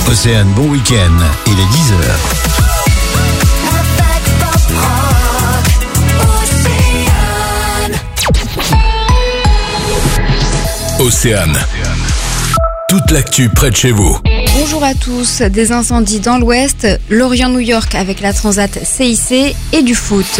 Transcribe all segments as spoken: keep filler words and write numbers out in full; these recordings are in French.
Océane, bon week-end. Il est dix heures. Océane. Toute l'actu près de chez vous. Bonjour à tous. Des incendies dans l'ouest, Lorient-New York avec la Transat C I C et du foot.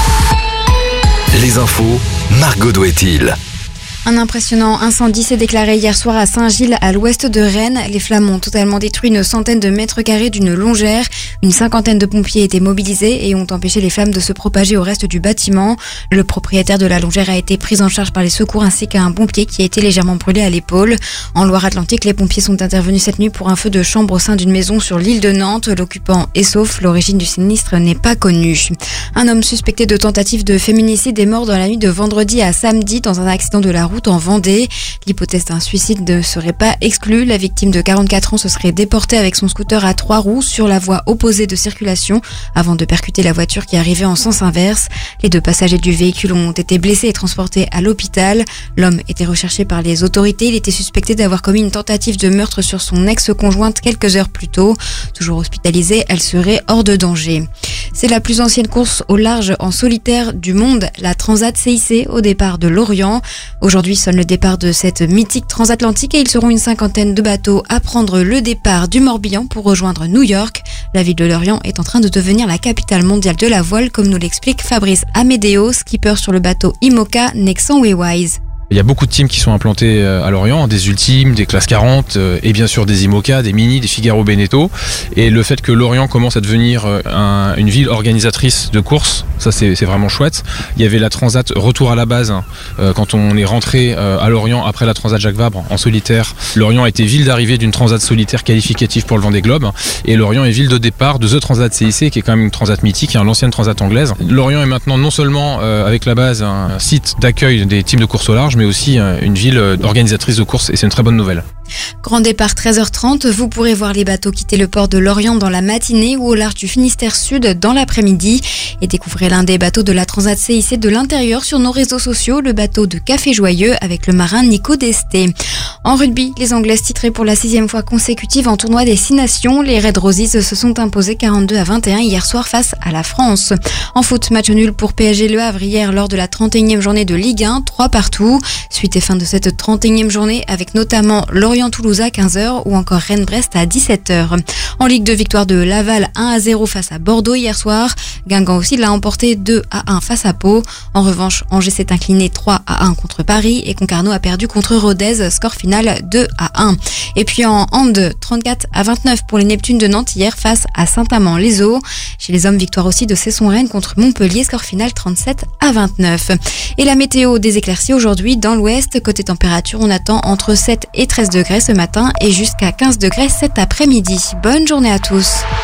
Les infos, Margot Douet-il. Un impressionnant incendie s'est déclaré hier soir à Saint-Gilles, à l'ouest de Rennes. Les flammes ont totalement détruit une centaine de mètres carrés d'une longère. Une cinquantaine de pompiers étaient mobilisés et ont empêché les flammes de se propager au reste du bâtiment. Le propriétaire de la longère a été pris en charge par les secours ainsi qu'un pompier qui a été légèrement brûlé à l'épaule. En Loire-Atlantique, les pompiers sont intervenus cette nuit pour un feu de chambre au sein d'une maison sur l'île de Nantes. L'occupant est sauf. L'origine du sinistre n'est pas connue. Un homme suspecté de tentative de féminicide est mort dans la nuit de vendredi à samedi dans un accident de la route en Vendée. L'hypothèse d'un suicide ne serait pas exclue. La victime de quarante-quatre ans se serait déportée avec son scooter à trois roues sur la voie opposée de circulation avant de percuter la voiture qui arrivait en sens inverse. Les deux passagers du véhicule ont été blessés et transportés à l'hôpital. L'homme était recherché par les autorités. Il était suspecté d'avoir commis une tentative de meurtre sur son ex-conjointe quelques heures plus tôt. Toujours hospitalisée, elle serait hors de danger. C'est la plus ancienne course au large en solitaire du monde, la Transat C I C au départ de Lorient. Aujourd'hui sonne le départ de cette mythique transatlantique et ils seront une cinquantaine de bateaux à prendre le départ du Morbihan pour rejoindre New York. La ville de Lorient est en train de devenir la capitale mondiale de la voile, comme nous l'explique Fabrice Amédéo, skipper sur le bateau IMOCA Nexan Waywise. Il y a beaucoup de teams qui sont implantés à Lorient, des Ultimes, des Classe quarante et bien sûr des IMOCA, des Mini, des Figaro Beneteau. Et le fait que Lorient commence à devenir un, une ville organisatrice de courses, ça c'est, c'est vraiment chouette. Il y avait la Transat retour à la base hein, quand on est rentré à Lorient après la Transat Jacques Vabre en solitaire. Lorient a été ville d'arrivée d'une Transat solitaire qualificative pour le Vendée Globe et Lorient est ville de départ de The Transat C I C qui est quand même une Transat mythique, hein, l'ancienne Transat anglaise. Lorient est maintenant non seulement euh, avec la base un site d'accueil des teams de course au large, mais aussi une ville organisatrice de courses et c'est une très bonne nouvelle. Grand départ treize heures trente, vous pourrez voir les bateaux quitter le port de Lorient dans la matinée ou au large du Finistère Sud dans l'après-midi et découvrez l'un des bateaux de la Transat C I C de l'intérieur sur nos réseaux sociaux, le bateau de Café Joyeux avec le marin Nico Desté. En rugby, les Anglaises titrées pour la sixième fois consécutive en tournoi des Six Nations, les Red Roses se sont imposées quarante-deux à vingt et un hier soir face à la France. En foot, match nul pour P S G Le Havre hier lors de la trente et unième journée de Ligue un, trois partout. Suite et fin de cette trente et unième journée avec notamment Lorient-Toulouse à quinze heures ou encore Rennes-Brest à dix-sept heures. En Ligue deux, victoire de Laval un à zéro face à Bordeaux hier soir. Guingamp aussi l'a emporté deux à un face à Pau. En revanche, Angers s'est incliné trois à un contre Paris et Concarneau a perdu contre Rodez, score final deux à un. Et puis en hand, trente-quatre à vingt-neuf pour les Neptunes de Nantes hier face à Saint-Amand-les-Eaux. Chez les hommes, victoire aussi de Cesson-Rennes contre Montpellier, score final trente-sept à vingt-neuf. Et la météo, des éclaircies aujourd'hui dans l'ouest. Côté température, on attend entre sept et treize degrés ce matin et jusqu'à quinze degrés cet après-midi. Bonne journée à tous.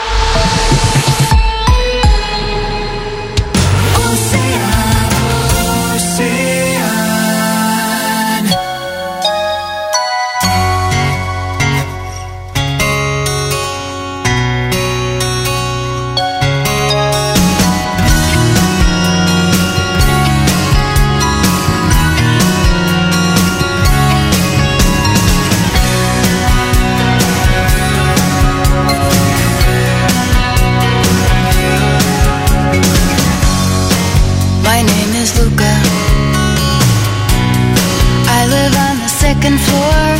Second floor,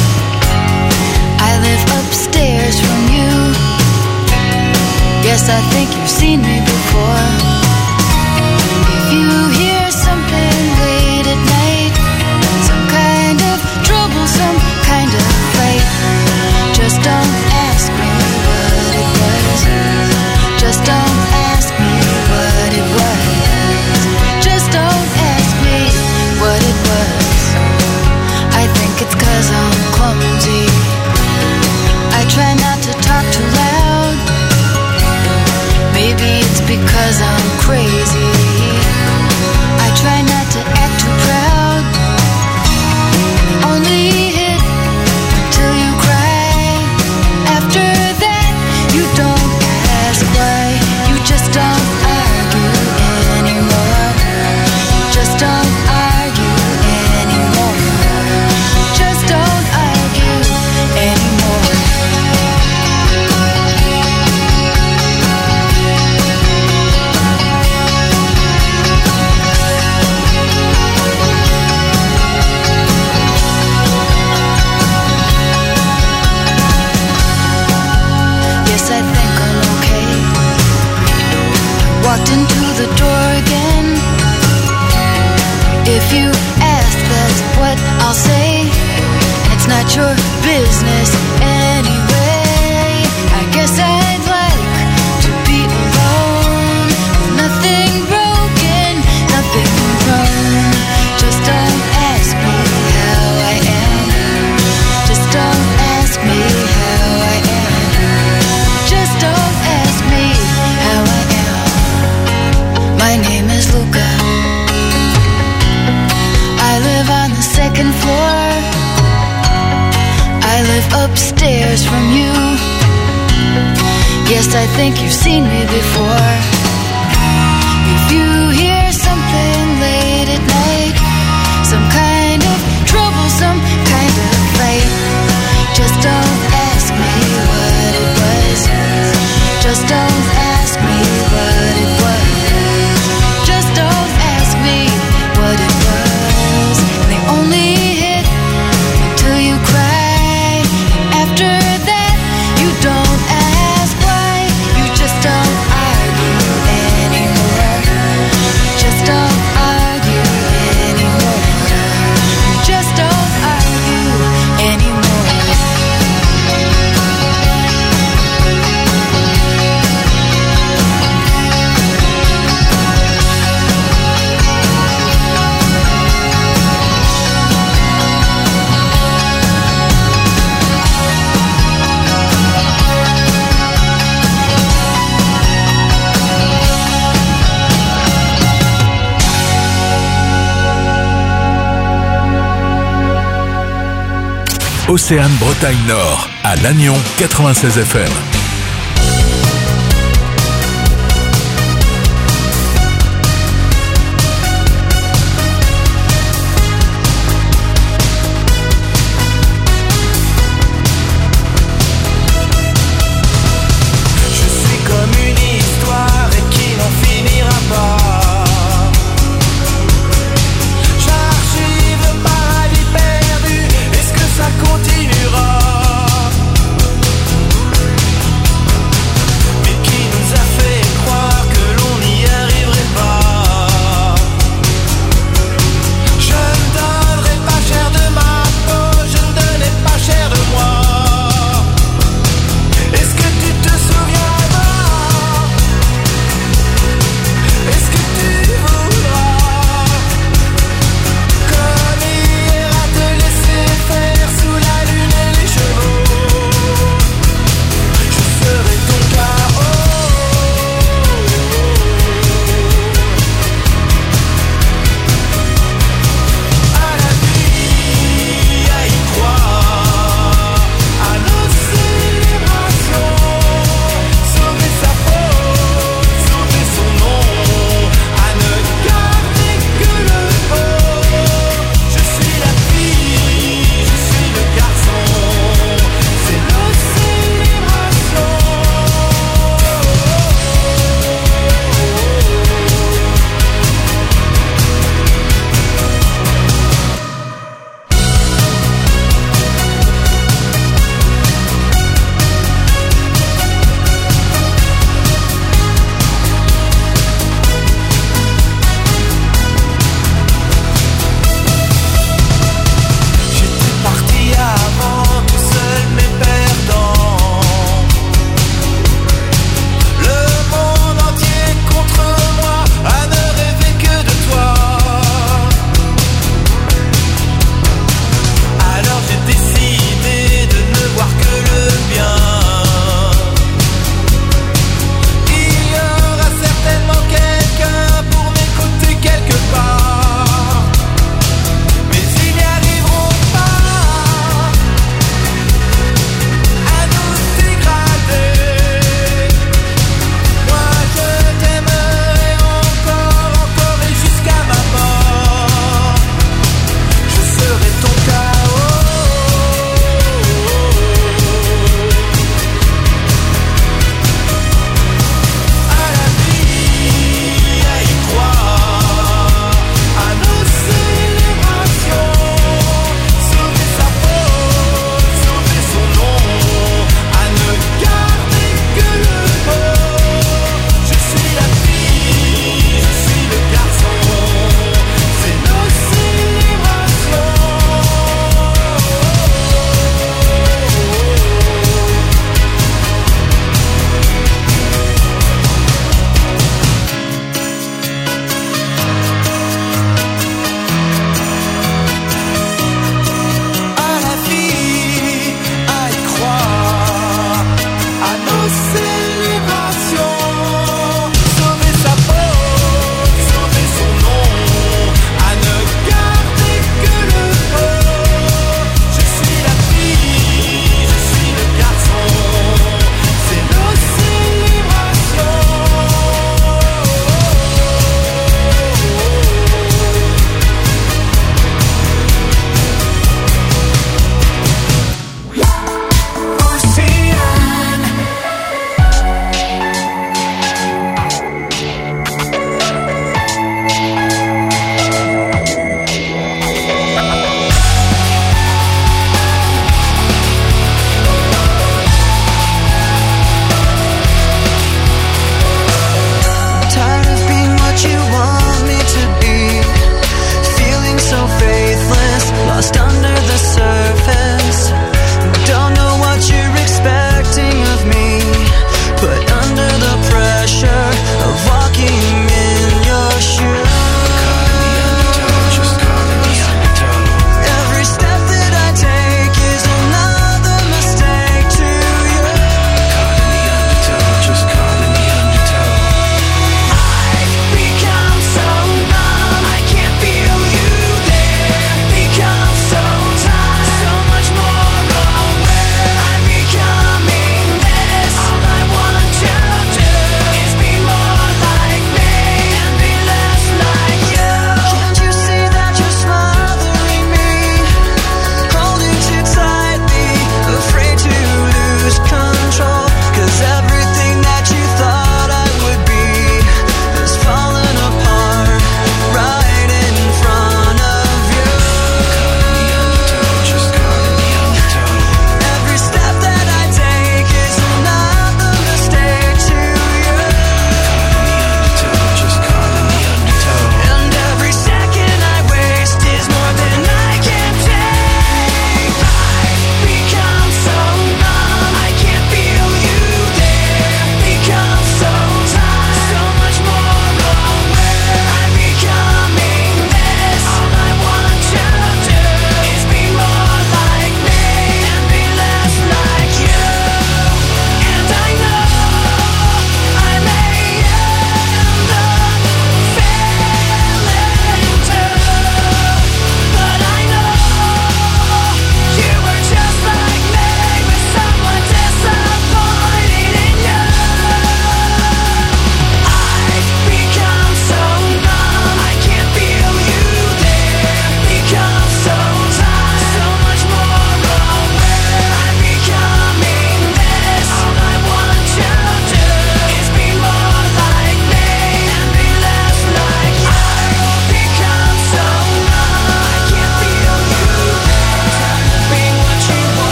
I live upstairs from you. Yes, I think you've seen me before. If you hear something late at night, some kind of trouble, some kind of fight, just don't ask me what it was. Just don't ask me what it was. Just don't ask me what it was. I think it's 'cause I'm clumsy. I try not to talk too loud. Maybe it's because your business anyway. I guess I'd like to be alone. Nothing broken, nothing wrong. Just don't ask me how I am. Just don't ask me how I am. Just don't ask me how I am. My name is Luca. I live on the second floor. I live upstairs from you. Yes, I think you've seen me before. If you hear something late at night, some kind of trouble, some kind of fight, just don't ask me what it was. Just don't ask me what it was. Just don't ask me what it was. They only hit until you cry. After that, you don't ask why. You just don't argue anymore. Just don't argue anymore. You just don't argue anymore. Océane Bretagne Nord, à Lannion quatre-vingt-seize F M. Continuera.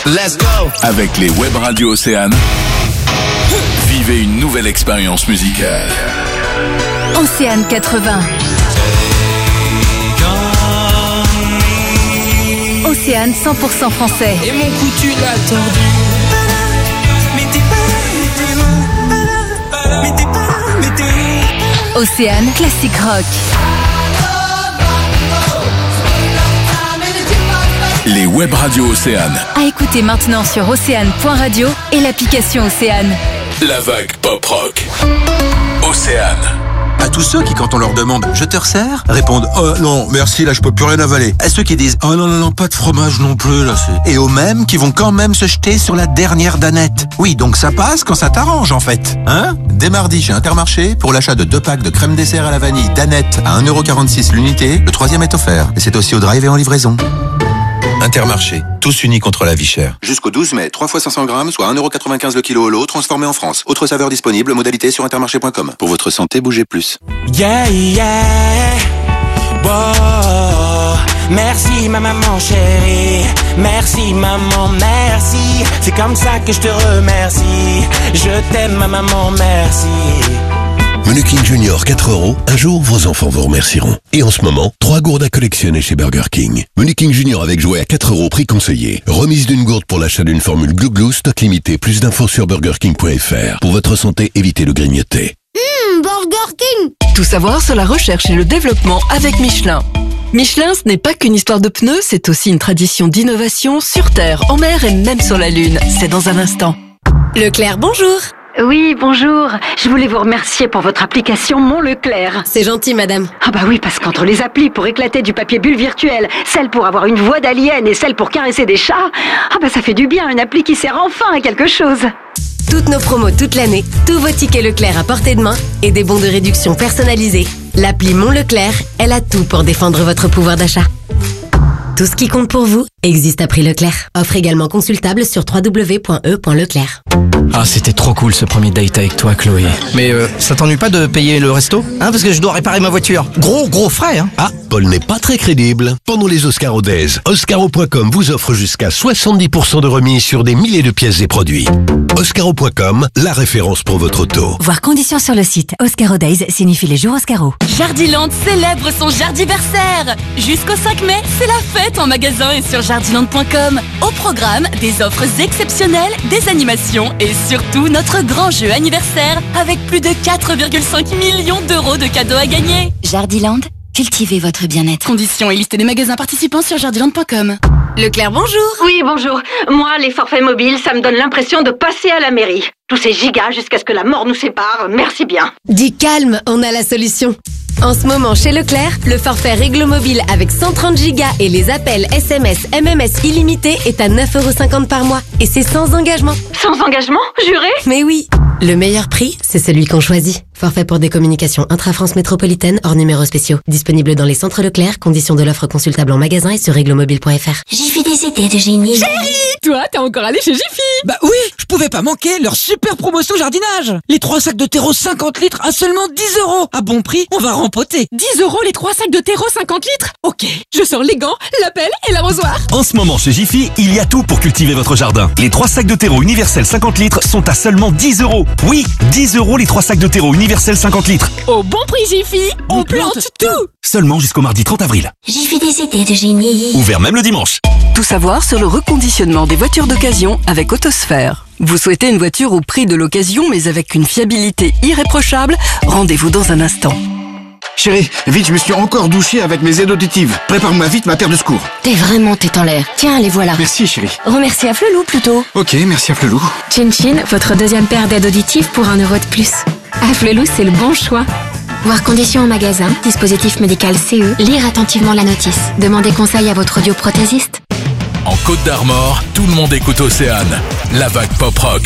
Let's go. Avec les web radios Océane, vivez une nouvelle expérience musicale. Océane quatre-vingts. Océane cent pour cent français. Et mon cou tu l'as tordu. Océane classique rock. Les web radios Océane. À écouter maintenant sur océane point radio et l'application Océane. La vague pop rock. Océane. À tous ceux qui, quand on leur demande « Je te resserre ?» répondent « Oh non, merci, là je peux plus rien avaler ». À ceux qui disent « Oh non, non, non, pas de fromage non plus, là c'est... » Et aux mêmes qui vont quand même se jeter sur la dernière danette. Oui, donc ça passe quand ça t'arrange en fait. Hein ? Dès mardi chez Intermarché, pour l'achat de deux packs de crème dessert à la vanille danette à un euro quarante-six l'unité, le troisième est offert. Et c'est aussi au drive et en livraison. Intermarché, tous unis contre la vie chère. Jusqu'au douze mai, trois fois cinq cents grammes, soit un euro quatre-vingt-quinze le kilo au lot, transformé en France. Autre saveur disponible, modalité sur intermarché point com. Pour votre santé, bougez plus. Yeah, yeah. Wow. Merci ma maman chérie. Merci maman, merci. C'est comme ça que je te remercie. Je t'aime ma maman, merci. Menu King Junior quatre euros, un jour vos enfants vous remercieront. Et en ce moment, trois gourdes à collectionner chez Burger King. Menu King Junior avec jouet à quatre euros, prix conseillé. Remise d'une gourde pour l'achat d'une formule Glou Glou, stock limité. Plus d'infos sur burger king point f r. Pour votre santé, évitez le grignoter. Mmh, Burger King. Tout savoir sur la recherche et le développement avec Michelin. Michelin, ce n'est pas qu'une histoire de pneus, c'est aussi une tradition d'innovation sur Terre, en mer et même sur la Lune. C'est dans un instant. Leclerc, bonjour. Oui, bonjour. Je voulais vous remercier pour votre application Mon Leclerc. C'est gentil, madame. Ah bah oui, parce qu'entre les applis pour éclater du papier bulle virtuel, celle pour avoir une voix d'alien et celle pour caresser des chats, ah bah ça fait du bien, une appli qui sert enfin à quelque chose. Toutes nos promos toute l'année, tous vos tickets Leclerc à portée de main et des bons de réduction personnalisés. L'appli Mon Leclerc, elle a tout pour défendre votre pouvoir d'achat. Tout ce qui compte pour vous existe à prix Leclerc. Offre également consultable sur w w w point e point leclerc. Ah, c'était trop cool ce premier date avec toi, Chloé. Mais euh, ça t'ennuie pas de payer le resto ? Hein, parce que je dois réparer ma voiture. Gros, gros frais, hein. Ah, Paul n'est pas très crédible. Pendant les Oscaro Days, Oscaro point com vous offre jusqu'à soixante-dix pour cent de remise sur des milliers de pièces et produits. Oscaro point com, la référence pour votre auto. Voir conditions sur le site. Oscaro Days signifie les jours Oscaro. Jardiland célèbre son jardiversaire. Jusqu'au cinq mai, c'est la fête en magasin et sur jardiland point com. Au programme, des offres exceptionnelles, des animations et surtout notre grand jeu anniversaire avec plus de quatre virgule cinq millions d'euros de cadeaux à gagner. Jardiland, cultivez votre bien-être. Conditions et liste des magasins participants sur jardiland point com. Leclerc, bonjour. Oui, bonjour. Moi, les forfaits mobiles, ça me donne l'impression de passer à la mairie. Tous ces gigas jusqu'à ce que la mort nous sépare, merci bien. Dis calme, on a la solution. En ce moment, chez Leclerc, le forfait Réglo Mobile avec cent trente gigas et les appels S M S, M M S illimités est à neuf euros cinquante par mois. Et c'est sans engagement. Sans engagement, juré ? Mais oui. Le meilleur prix, c'est celui qu'on choisit. Forfait pour des communications intra-France métropolitaine hors numéros spéciaux. Disponible dans les centres Leclerc, conditions de l'offre consultable en magasin et sur réglo mobile point f r. Jiffy des idées de génie. Chérie, toi, t'es encore allé chez Jiffy ? Bah oui, je pouvais pas manquer leur super promotion jardinage. Les trois sacs de terreau cinquante litres à seulement dix euros. À bon prix, on va rempoter. dix euros les trois sacs de terreau cinquante litres ? Ok, je sors les gants, la pelle et l'arrosoir. En ce moment chez Jiffy, il y a tout pour cultiver votre jardin. Les trois sacs de terreau universel cinquante litres sont à seulement dix euros. Oui, dix euros les trois sacs de terreau universel cinquante litres. Au bon prix Jiffy, on, on plante, plante tout. Seulement jusqu'au mardi trente avril. Jiffy des idées de génie. Ouvert même le dimanche. Tout savoir sur le reconditionnement des voitures d'occasion avec Autosphère. Vous souhaitez une voiture au prix de l'occasion mais avec une fiabilité irréprochable ? Rendez-vous dans un instant. Chérie, vite, je me suis encore douché avec mes aides auditives. Prépare-moi vite ma paire de secours. T'es vraiment tête en l'air. Tiens, les voilà. Merci, chérie. Remercie à Flelou plutôt. Ok, merci à Flelou. Chin Chin, votre deuxième paire d'aides auditives pour un euro de plus. À Flelou, c'est le bon choix. Voir conditions en magasin, dispositif médical C E, lire attentivement la notice. Demandez conseil à votre audioprothésiste. En Côte d'Armor, tout le monde écoute Océane, la vague pop rock.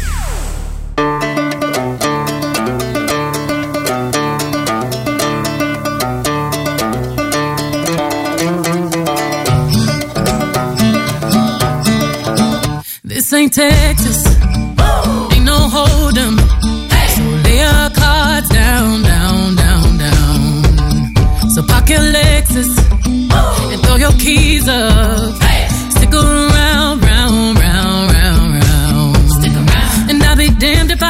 This ain't Texas, ain't no hold 'em. So lay your cards down, down, down, down. So park your Lexus and throw your keys up. Stick around, round, round.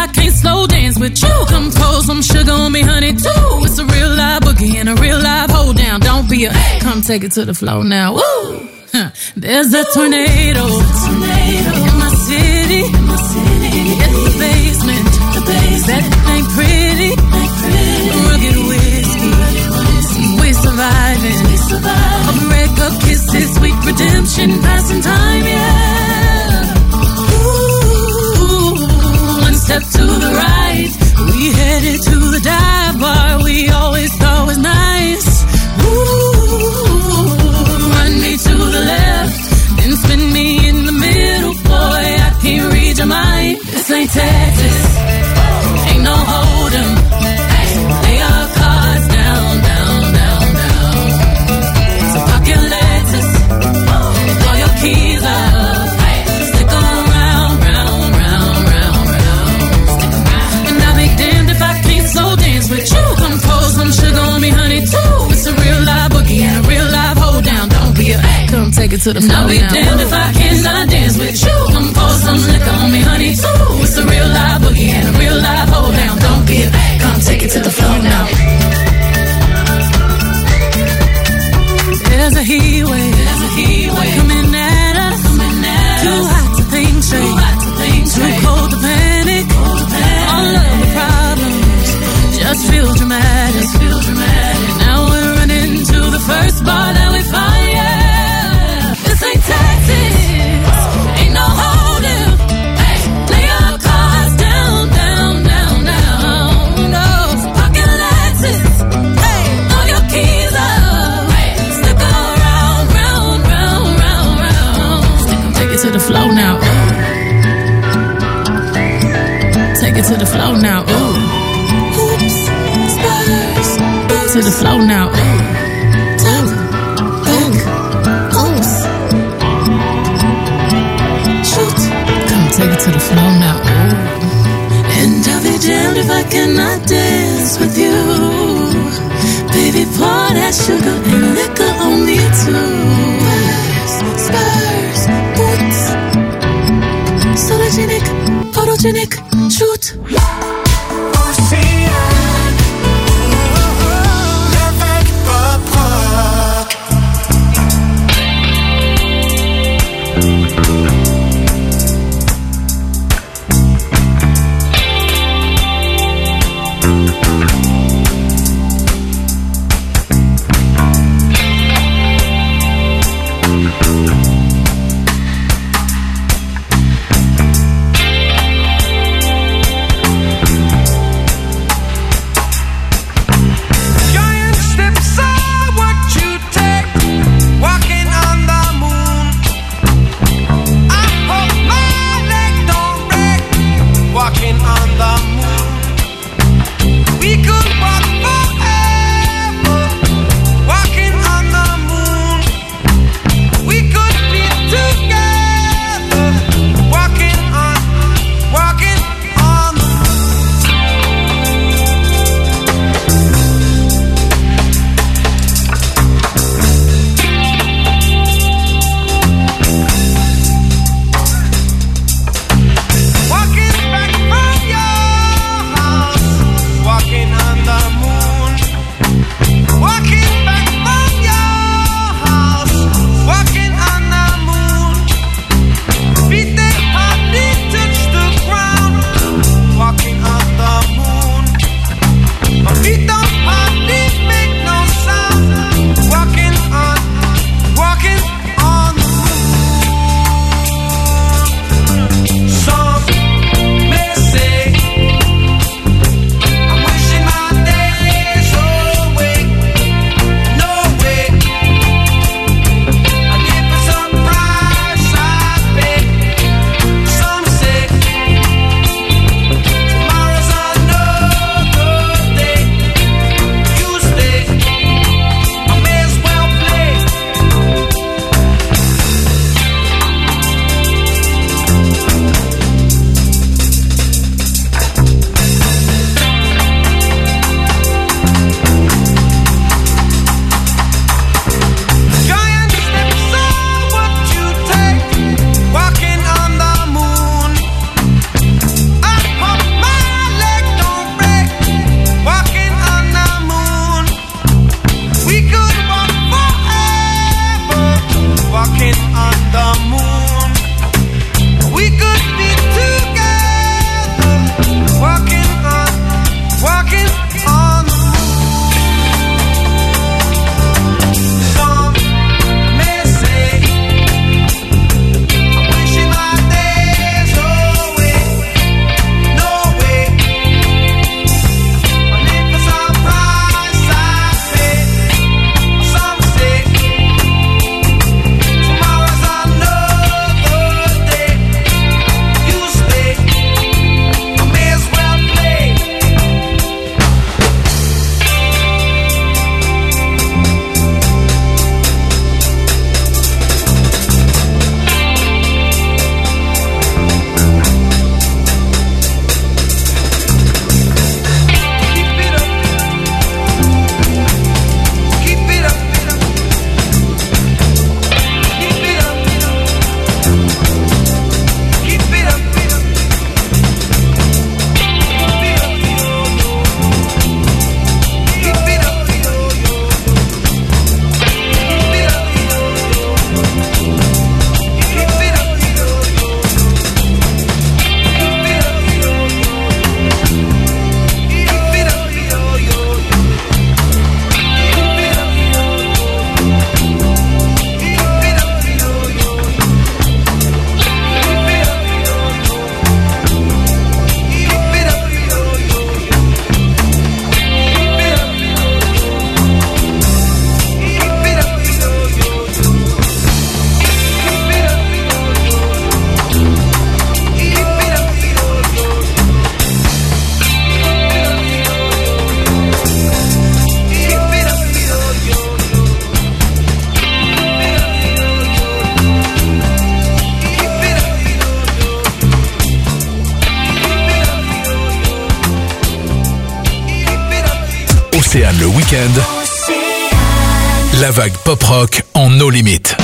I can't slow dance with you. Come pour some sugar on me, honey, too. It's a real live boogie and a real live hold down. Don't be a, come take it to the floor now. Woo! Huh. There's a tornado, tornado in my city, in my city. In the basement, the basement. That ain't pretty, ain't pretty. Rugged whiskey, we surviving. We surviving. A breakup, kisses, sweet redemption, passing time, yeah. Ooh, one step to the right, we headed to the dive bar we always thought was nice. Ooh, run me to the left, then spin me in the middle, boy, I can't read your mind. This ain't Texas, ain't no hold'em. Lay your cards down, down, down, down. So park your Lexus, throw your keys up, stick around, round, round, round, round. And I'll be damned if I can't slow dance with you. Come pour some sugar on me, honey, too. It's a real live boogie and a real live hold down. Don't be a, come take it to the floor. I'll be damned if I cannot dance with you. Come pour some liquor on me, honey, too. It's a real live boogie and a real live hold down. Don't be a, come take it to the floor now. There's a heat wave, there's a heat wave coming at us, coming at too us. Hot to think straight, too hot to think straight, too cold to panic, cold to panic. All of the problems just feel dramatic, just feel dramatic. Now we're running to the first bar that we find, yeah. This ain't Texas, ain't no hold'em. Hey, lay your cards down, down, down, down. No, pocket Lexus, hey, throw your keys up, hey, stick around, round, round, round, round. Stick 'em, take it to the floor now. Ooh. Take it to the floor now. Ooh. Oops, Spurs. To the floor now. Ooh. Talk, think, oops. Shoot. Come take it to the floor now. Ooh. And I'll be damned if I cannot dance with you. Baby, pour that sugar and liquor on me too. Spurs, Spurs, boots. Sologenic, photogenic, shoot. Océane le week-end. La vague pop-rock en no limit.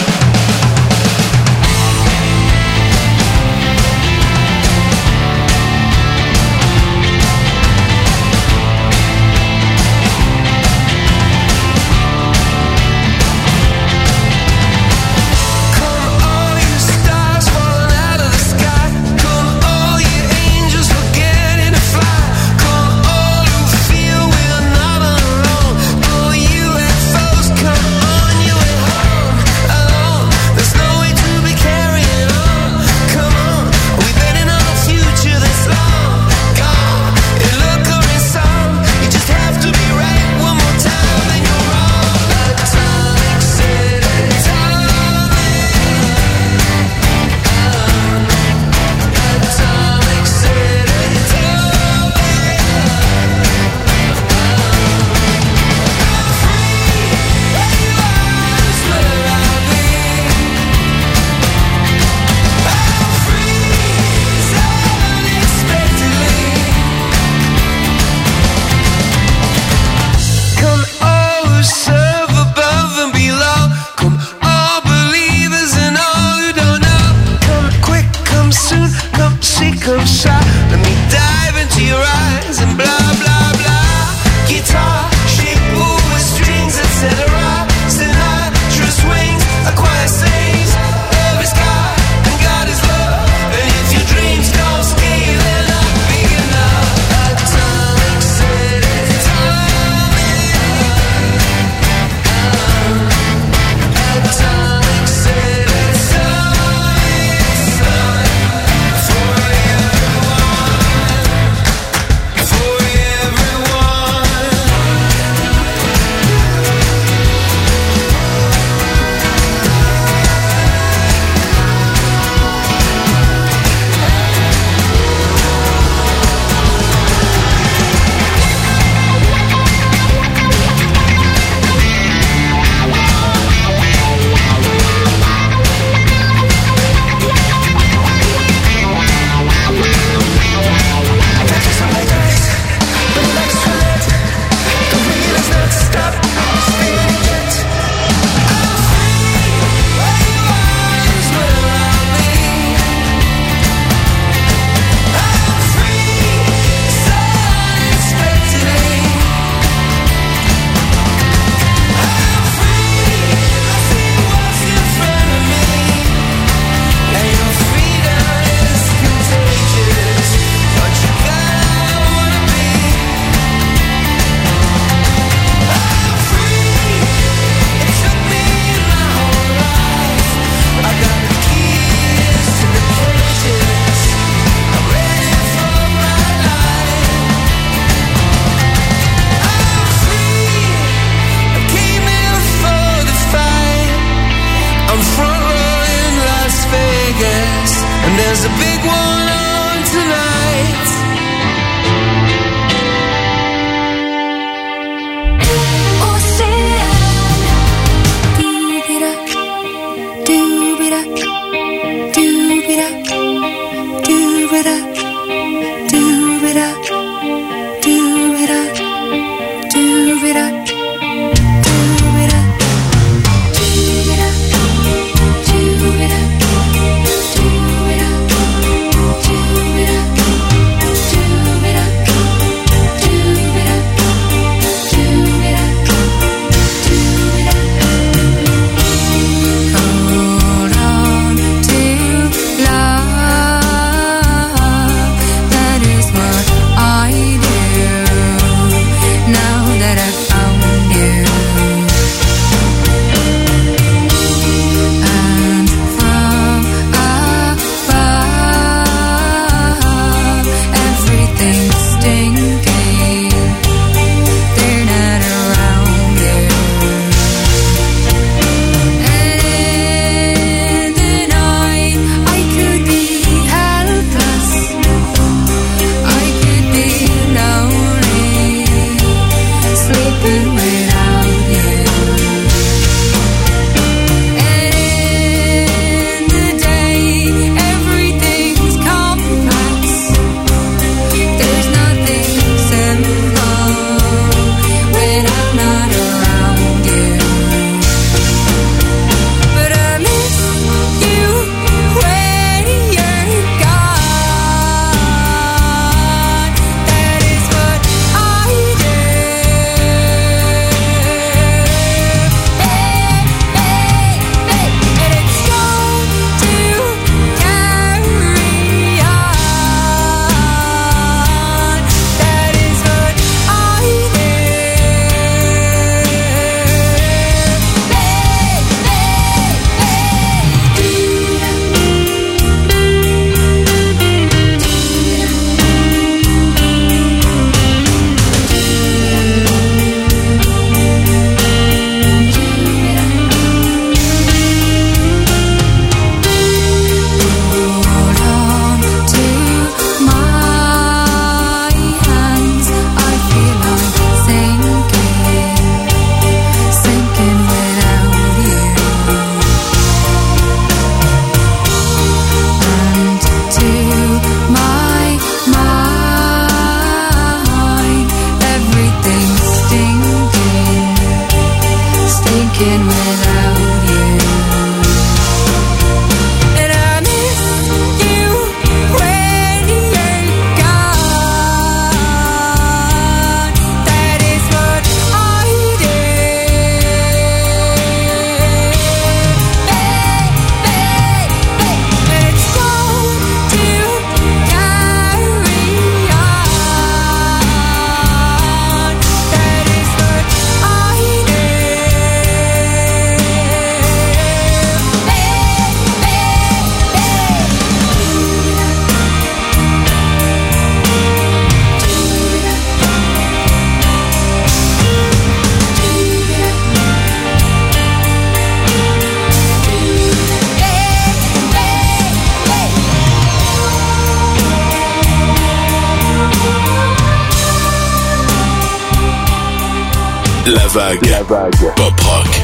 vague. La vague. Pop rock.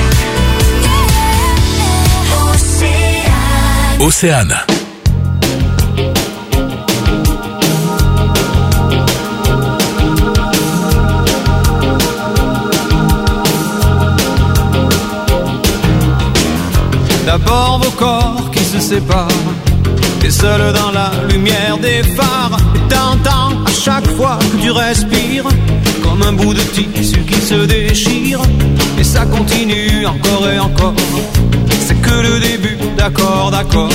Océane. D'abord vos corps qui se séparent, t'es seul dans la lumière des phares, et t'entends à chaque fois que tu respires comme un bout de tissu qui se déchire, et ça continue encore et encore, c'est que le début, d'accord, d'accord.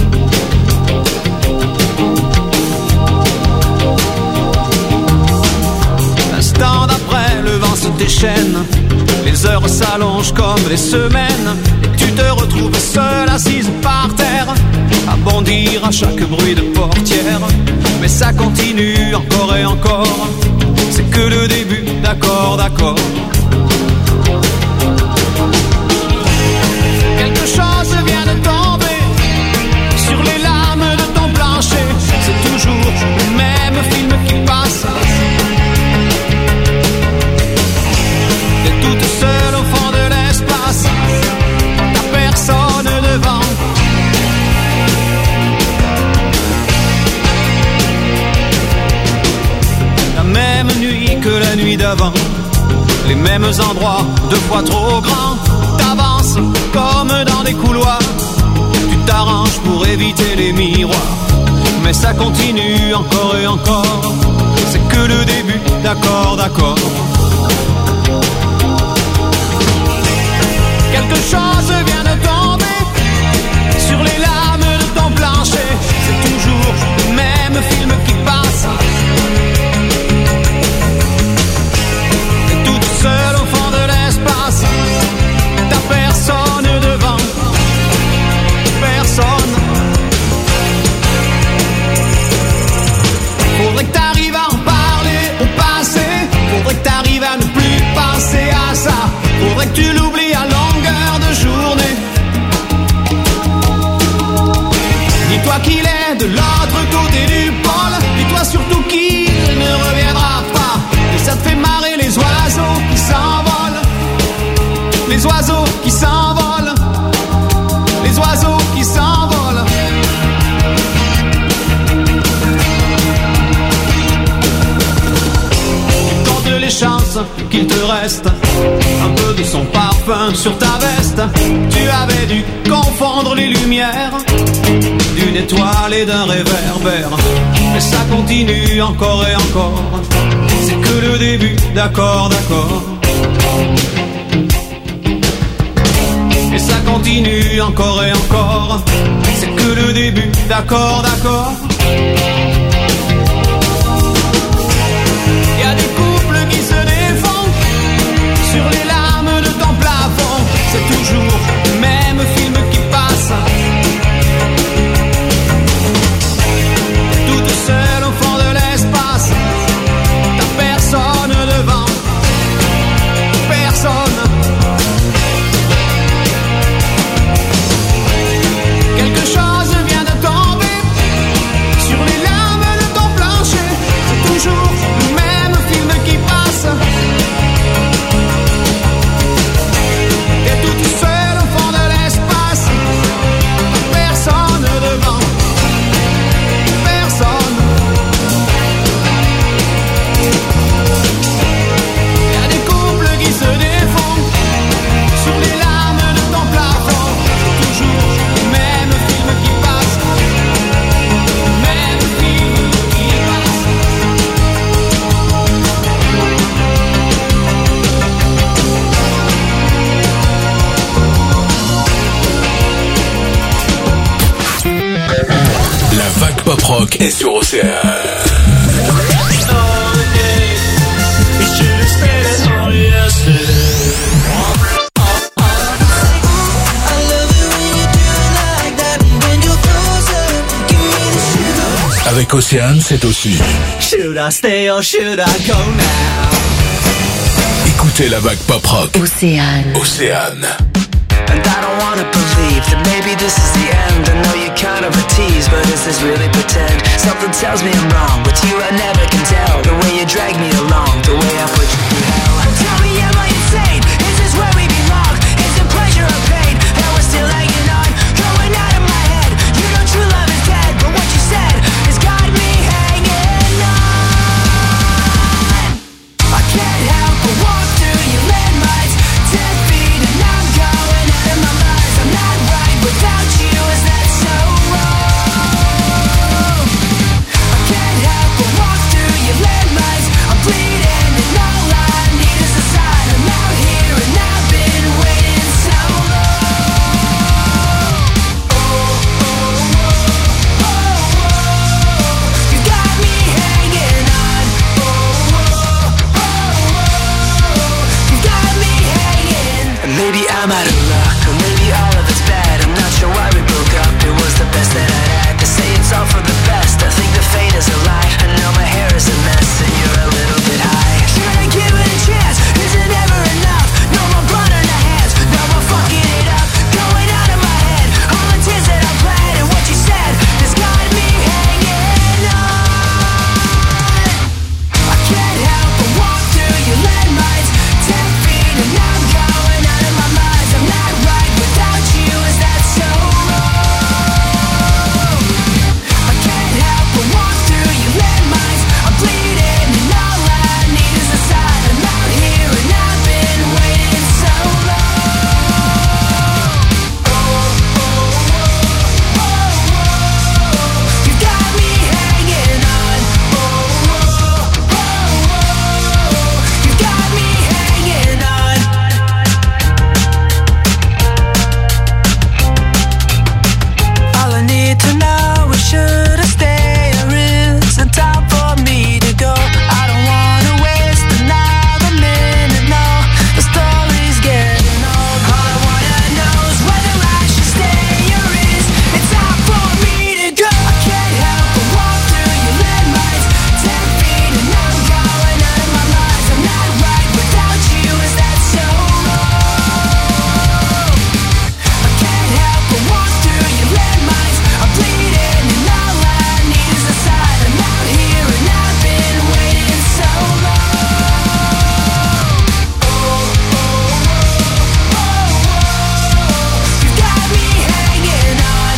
L'instant d'après, le vent se déchaîne, les heures s'allongent comme les semaines, et tu te retrouves seule assise par terre, à bondir à chaque bruit de portière. Mais ça continue encore et encore, c'est que le début, d'accord, d'accord. Quelque chose vient de tomber sur les lames de ton plancher, c'est toujours le même film qui passe. T'es toute seule au fond de l'espace, t'as personne devant. La même nuit que la nuit d'avant, les mêmes endroits, deux fois trop grands. T'avances comme dans des couloirs, tu t'arranges pour éviter les miroirs. Mais ça continue encore et encore, c'est que le début, d'accord, d'accord. Quelque chose vient de tomber sur les lames de ton plancher, c'est toujours le même film qui passe. T'es toute seule au fond de l'espace, t'as personne devant, personne. Faudrait que t'arrives à en parler au passé, faudrait que t'arrives à ne plus penser à ça, faudrait que tu l'oublies à longueur de journée. Dis-toi qu'il est de l'autre côté du pôle, dis-toi surtout qu'il ne reviendra pas, et ça te fait marrer les oiseaux qui s'envolent, les oiseaux qui s'envolent, les oiseaux qui s'envolent. Compte les chances qu'il te reste un peu de son parfum sur ta veste. Tu avais dû confondre les lumières d'une étoile et d'un réverbère. Mais ça continue encore et encore, c'est que le début, d'accord, d'accord. Et ça continue encore et encore, c'est que le début, d'accord, d'accord. Y a des couples qui se défont sur les lames de ton plafond, c'est toujours le même film qui passe. Toute seule au fond de l'espace, t'as personne devant, personne. Quelque chose vient de tomber sur les lames de ton plancher, c'est toujours le même film qui passe. T'es toute seule au fond de l'espace, personne devant, personne. Y'a des couples qui se défont sur les lames de ton plafond, c'est toujours le même film qui passe, le même film qui passe. La vague pop rock est sur Océane. Avec Océane, c'est aussi. Should I stay or should I go now? Écoutez la vague pop rock. Océane. Océane. And I don't wanna believe that maybe this is the end. I know you're kind of a tease, but is this really pretend? Something tells me I'm wrong, with you I never can tell. The way you drag me along, the way I put you through hell. Tell me am I insane? I'm out of luck, or maybe all of it's bad. I'm not sure why we broke up, it was the best that I'd had. They say it's all for the best, I think the fate is a lie. And now my hair is a mess, and you're a little bit high. Should I give it a chance? Is it ever enough? No more blood on the hands, no more fucking it up. Going out of my head, all the tears that I bled. And what you said has got me hanging on. I can't help but walk through your landmines. Ten feet and I'm going out of my mind. I'm not right without you, is that so wrong? I can't help but walk through your landmines. I'm bleeding and all I need is a sign. I'm out here and I've been waiting so long. You got me hanging on. You got me hanging on. All I need to know is should I stay or is it time for me to go? I don't wanna waste another minute, no. The story's getting old. All I wanna know is whether I should stay or is it time for me to go? I can't help but walk through your landmines. Ten feet and I'm going out of my mind. I'm not right without you, is that so wrong? I can't help but walk through your landmines. I'm bleeding and all I need is a sign. I'm out here and I've been waiting so long. You got me hanging on.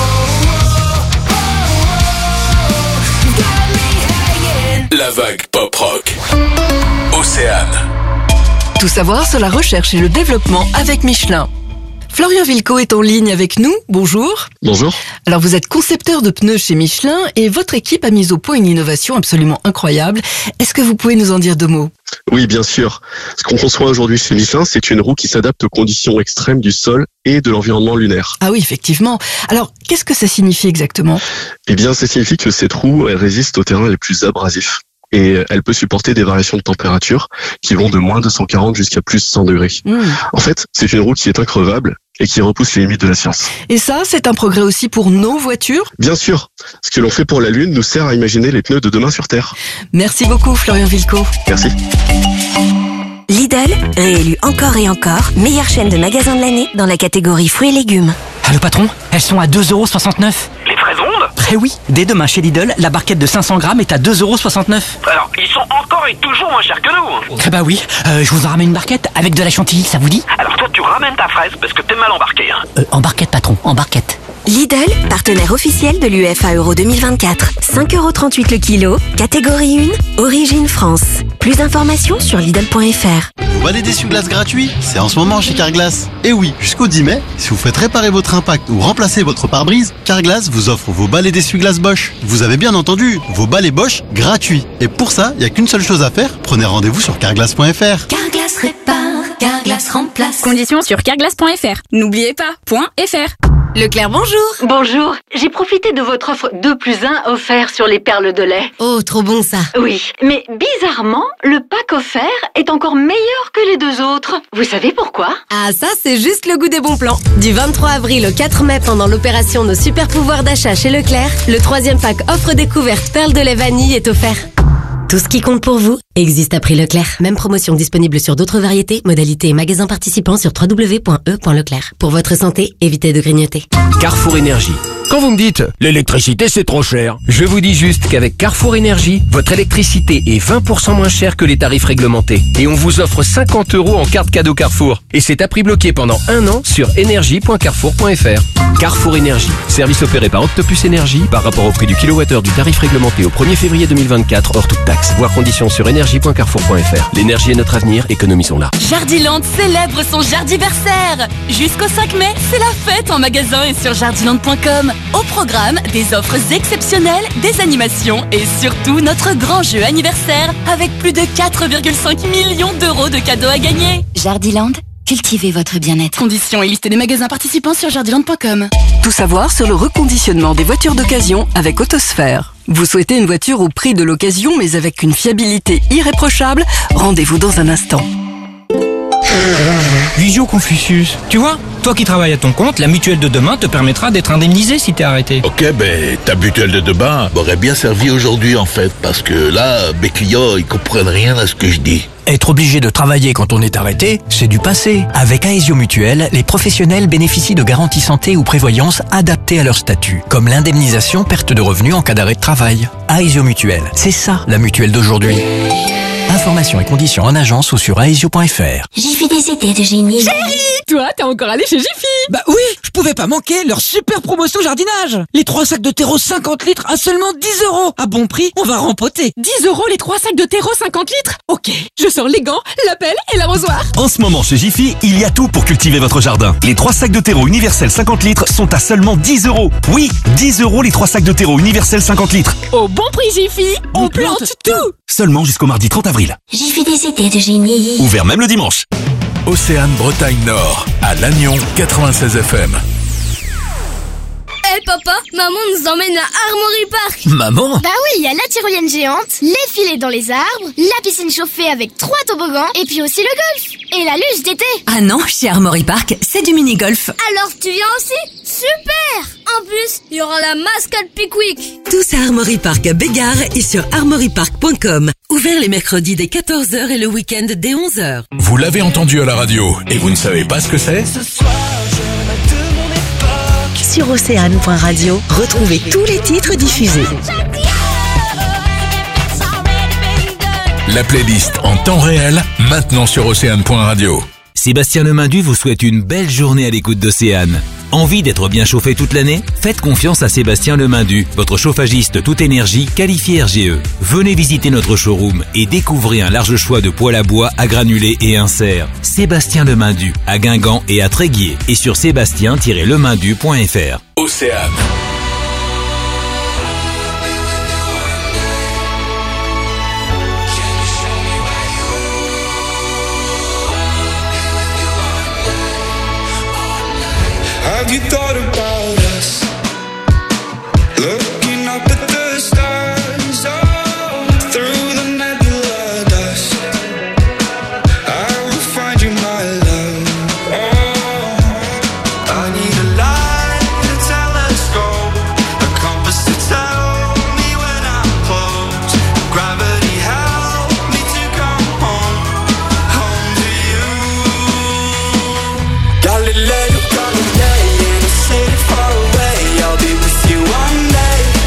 You got me hanging. La vague pop rock. Océane. Tout savoir sur la recherche et le développement avec Michelin. Florian Vilco est en ligne avec nous. Bonjour. Bonjour. Alors vous êtes concepteur de pneus chez Michelin et votre équipe a mis au point une innovation absolument incroyable. Est-ce que vous pouvez nous en dire deux mots? Oui, bien sûr. Ce qu'on conçoit aujourd'hui chez Michelin, c'est une roue qui s'adapte aux conditions extrêmes du sol et de l'environnement lunaire. Ah oui, effectivement. Alors, qu'est-ce que ça signifie exactement? Eh bien, ça signifie que cette roue, elle résiste aux terrains les plus abrasifs. Et elle peut supporter des variations de température qui vont de moins deux cent quarante jusqu'à plus cent degrés. Mmh. En fait, c'est une roue qui est increvable et qui repousse les limites de la science. Et ça, c'est un progrès aussi pour nos voitures? Bien sûr. Ce que l'on fait pour la Lune nous sert à imaginer les pneus de demain sur Terre. Merci beaucoup, Florian Vilco. Merci. Lidl, réélu encore et encore, meilleure chaîne de magasins de l'année dans la catégorie fruits et légumes. Allô patron, elles sont à deux euros soixante-neuf. Les fraises rondes? Eh oui, dès demain chez Lidl, la barquette de cinq cents grammes est à deux euros soixante-neuf. Alors, ils sont encore et toujours moins chers que nous. Eh bah oui, euh, je vous en ramène une barquette avec de la chantilly, ça vous dit? Alors toi, tu ramènes ta fraise parce que t'es mal embarqué. Hein. Euh, en barquette patron, en barquette. Lidl, partenaire officiel de l'U F A Euro deux mille vingt-quatre. cinq euros trente-huit le kilo, catégorie un, origine France. Plus d'informations sur Lidl point F R. Vos balais d'essuie-glace gratuits, c'est en ce moment chez Carglass. Et oui, jusqu'au dix mai, si vous faites réparer votre impact ou remplacer votre pare-brise, Carglass vous offre vos balais d'essuie-glace Bosch. Vous avez bien entendu, vos balais Bosch gratuits. Et pour ça, il n'y a qu'une seule chose à faire, prenez rendez-vous sur carglass point F R. Carglass répare, Carglass remplace. Conditions sur carglass point F R. N'oubliez pas, .fr. Leclerc, bonjour. Bonjour. J'ai profité de votre offre deux plus un offert sur les perles de lait. Oh, trop bon ça. Oui, mais bizarrement, le pack offert est encore meilleur que les deux autres. Vous savez pourquoi? Ah, ça, c'est juste le goût des bons plans. Du vingt-trois avril au quatre mai, pendant l'opération Nos super pouvoirs d'achat chez Leclerc, le troisième pack offre découverte perles de lait vanille est offert. Tout ce qui compte pour vous existe à prix Leclerc. Même promotion disponible sur d'autres variétés, modalités et magasins participants sur w w w point e point leclerc. Pour votre santé, évitez de grignoter. Carrefour Énergie. Quand vous me dites « l'électricité c'est trop cher », je vous dis juste qu'avec Carrefour Énergie, votre électricité est vingt pour cent moins chère que les tarifs réglementés. Et on vous offre cinquante euros en carte cadeau Carrefour. Et c'est à prix bloqué pendant un an sur énergie point carrefour point F R. Carrefour Énergie. Service opéré par Octopus Énergie par rapport au prix du kilowattheure du tarif réglementé au premier février deux mille vingt-quatre hors toute taxe. Voir conditions sur énergie point carrefour point F R. L'énergie est notre avenir, économisons-la. Jardiland célèbre son jardiversaire. Jusqu'au cinq mai, c'est la fête en magasin et sur jardiland point com. Au programme, des offres exceptionnelles, des animations et surtout notre grand jeu anniversaire avec plus de quatre virgule cinq millions d'euros de cadeaux à gagner. Jardiland, cultivez votre bien-être. Conditions et liste des magasins participants sur jardiland point com. Tout savoir sur le reconditionnement des voitures d'occasion avec Autosphère. Vous souhaitez une voiture au prix de l'occasion mais avec une fiabilité irréprochable? Rendez-vous dans un instant. Visio Confucius. Tu vois, toi qui travailles à ton compte, la mutuelle de demain te permettra d'être indemnisé si t'es arrêté. Ok, ben ta mutuelle de demain m'aurait bien servi aujourd'hui en fait, parce que là, mes clients, ils comprennent rien à ce que je dis. Être obligé de travailler quand on est arrêté, c'est du passé. Avec Aesio Mutuelle, les professionnels bénéficient de garanties santé ou prévoyance adaptées à leur statut, comme l'indemnisation perte de revenus en cas d'arrêt de travail. Aesio Mutuelle, c'est ça la mutuelle d'aujourd'hui. Informations et conditions en agence ou sur aesio point f r. Jiffy des idées de génie. Chérie, toi, t'es encore allé chez Jiffy? Bah oui, je pouvais pas manquer leur super promotion jardinage. Les trois sacs de terreau cinquante litres à seulement dix euros. À bon prix, on va rempoter. dix euros les trois sacs de terreau cinquante litres? Ok, je sors les gants, la pelle et l'arrosoir. En ce moment chez Jiffy, il y a tout pour cultiver votre jardin. Les trois sacs de terreau universel cinquante litres sont à seulement dix euros. Oui, dix euros les trois sacs de terreau universel cinquante litres. Au bon prix Jiffy, on, on plante, plante tout. Seulement jusqu'au mardi trente avril. Jiffy des idées de génie. Ouvert même le dimanche. Océane Bretagne Nord, à Lannion quatre-vingt-seize F M. Hé hey papa, maman nous emmène à Armory Park. Maman? Bah oui, il y a la tyrolienne géante, les filets dans les arbres, la piscine chauffée avec trois toboggans et puis aussi le golf et la luge d'été. Ah non, chez Armory Park, c'est du mini-golf. Alors tu viens aussi? Super! En plus, il y aura la mascotte Pickwick. Tous à Armory Park à Bégard et sur armory park point com. Ouvert les mercredis dès quatorze heures et le week-end dès onze heures. Vous l'avez entendu à la radio et vous ne savez pas ce que c'est? Ce soir, je rêve de mon époque. Sur océane point radio, retrouvez tous les titres diffusés. La playlist en temps réel, maintenant sur océane point radio. Sébastien Lemindu vous souhaite une belle journée à l'écoute d'Océane. Envie d'être bien chauffé toute l'année? Faites confiance à Sébastien Lemindu, votre chauffagiste toute énergie qualifié R G E. Venez visiter notre showroom et découvrez un large choix de poêles à bois, à granulés et inserts. Sébastien Lemindu, à Guingamp et à Tréguier, et sur sébastien tiret lemindu point f r. Océane. Have you thought about us? Looking up at the stars, oh, through the nebula dust. I will find you, my love. Oh, I need a light, a telescope, a compass to tell me when I'm close. Gravity help me to come home, home to you. Galileo, Galileo. Far away, I'll be with you one day.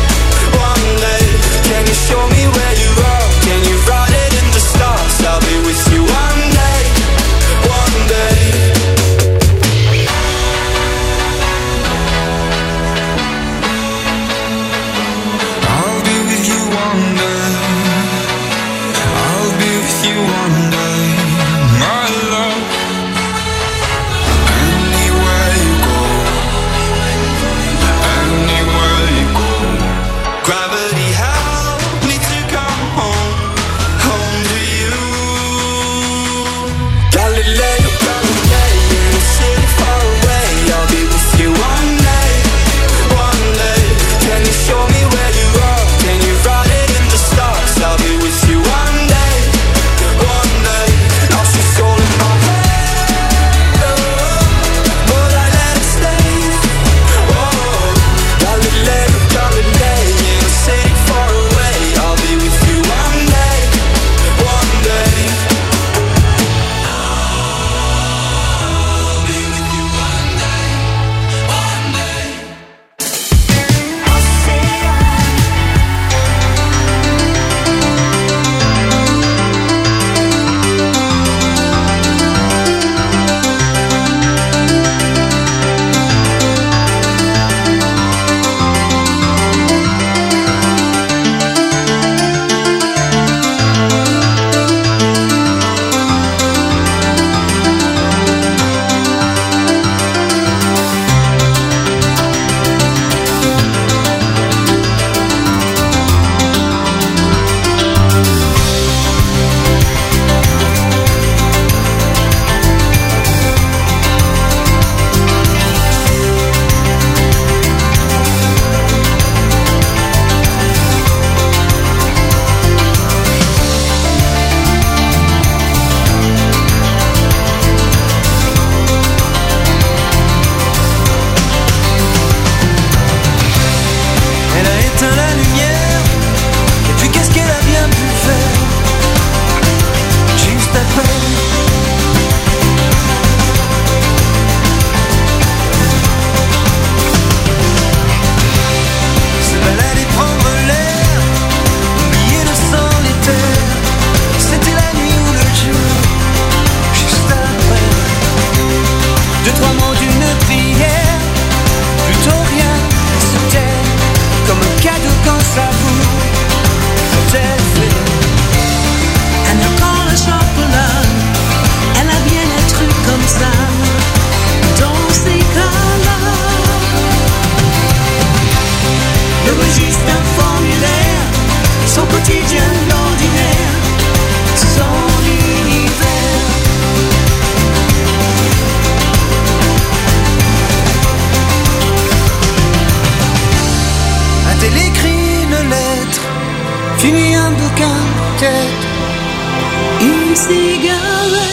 tête une cigarette.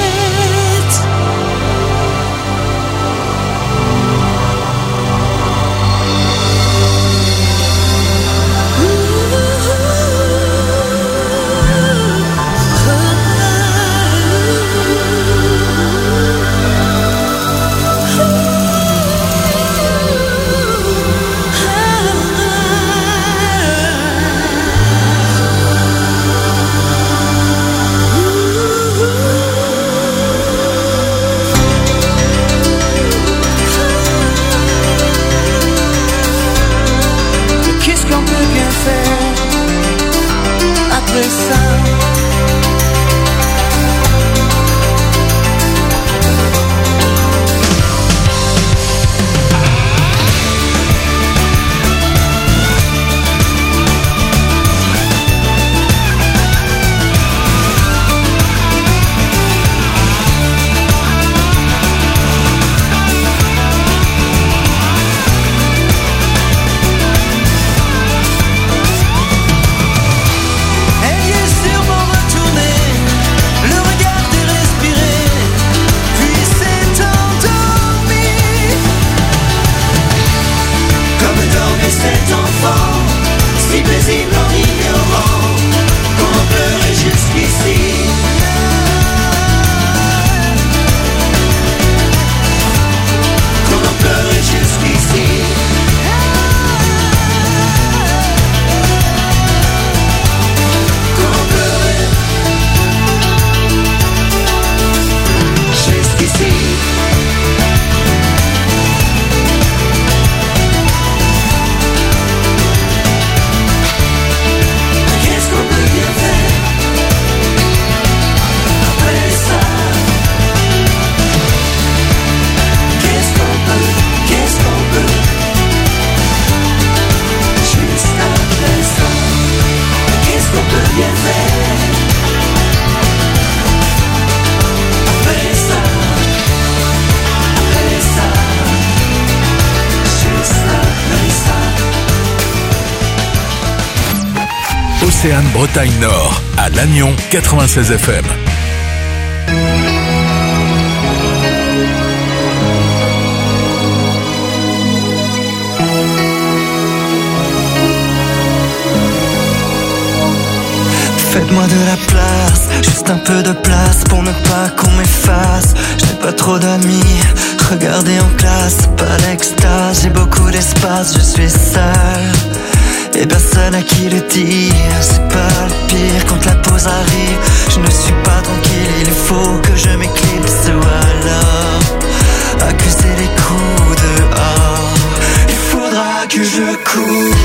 Après ça, Océane Bretagne Nord, à Lannion quatre-vingt-seize F M. faites-moi de la place, juste un peu de place pour ne pas qu'on m'efface. J'ai pas trop d'amis, regardez en classe, pas l'extase, j'ai beaucoup d'espace, je suis seul. Et personne à qui le dire, c'est pas le pire quand la pause arrive. Je ne suis pas tranquille, il faut que je m'éclipse ou alors accuser les coups dehors. Il faudra que je cours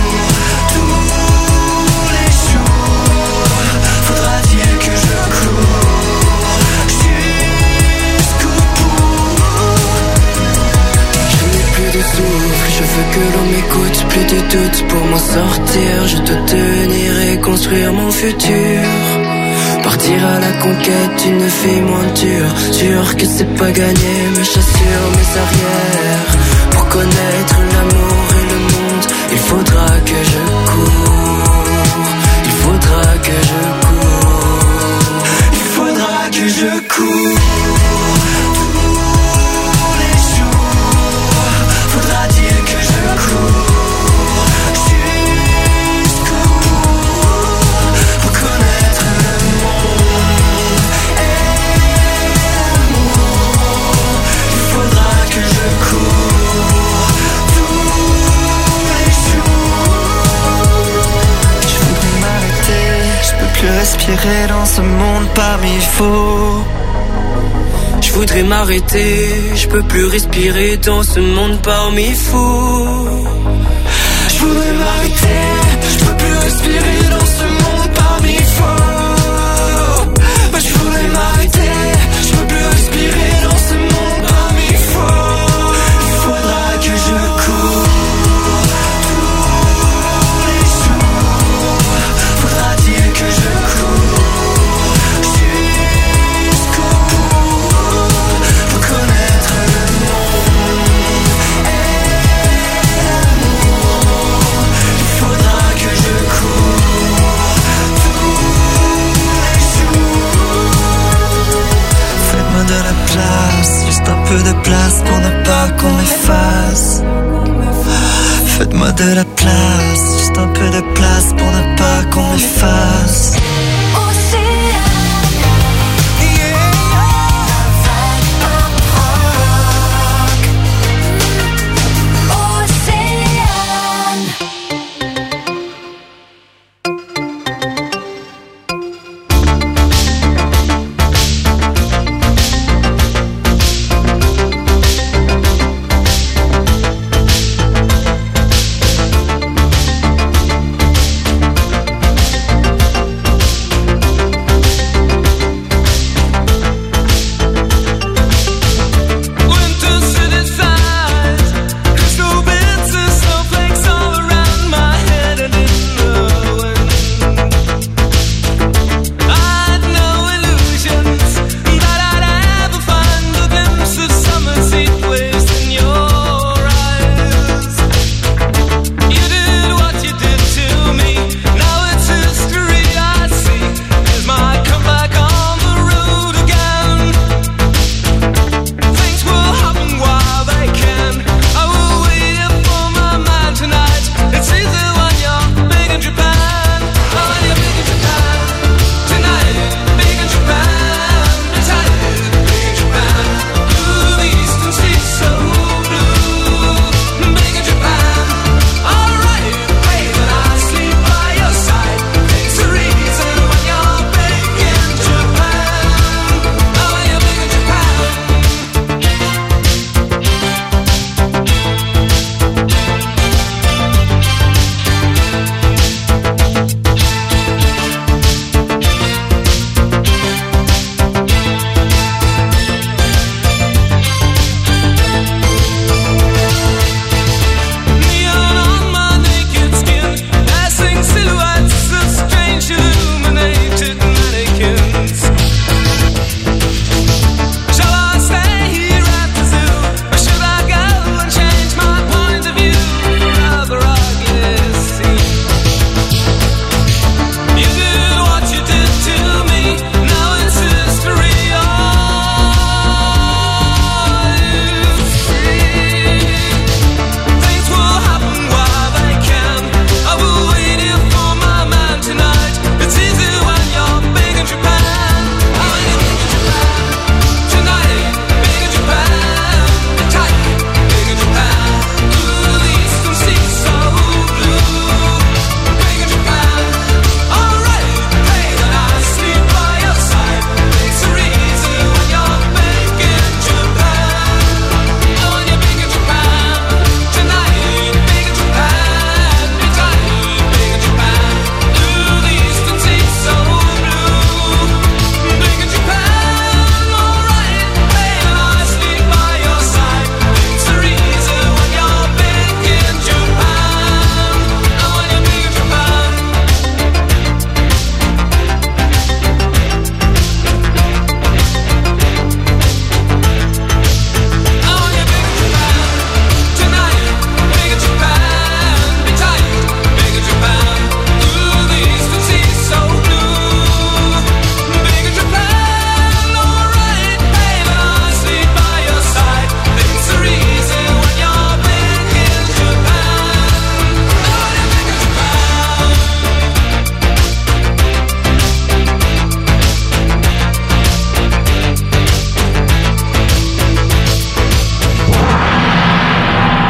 tous les jours. Faudra-t-il que je cours jusqu'au bout. Je n'ai plus de souffle, je veux que l'on m'écoute, plus de doute pour m'en sortir. Je dois tenir et construire mon futur. Partir à la conquête d'une vie moins dure. Sûr que c'est pas gagné, mes chassures, mes arrières. Pour connaître l'amour et le monde, il faudra que je cours. Il faudra que je cours. Il faudra que je cours. Respirer dans ce monde parmi faux. Je voudrais m'arrêter, je peux plus respirer dans ce monde parmi fous. Je voudrais m'arrêter, je peux plus respirer dans ce monde parmi faux. Je voudrais m'arrêter, je peux plus respirer dans ce monde parmi faux. Il faudra que je cours. Cool. place pour ne pas qu'on m'efface. Faites-moi de la place, juste un peu de place pour ne pas qu'on m'efface.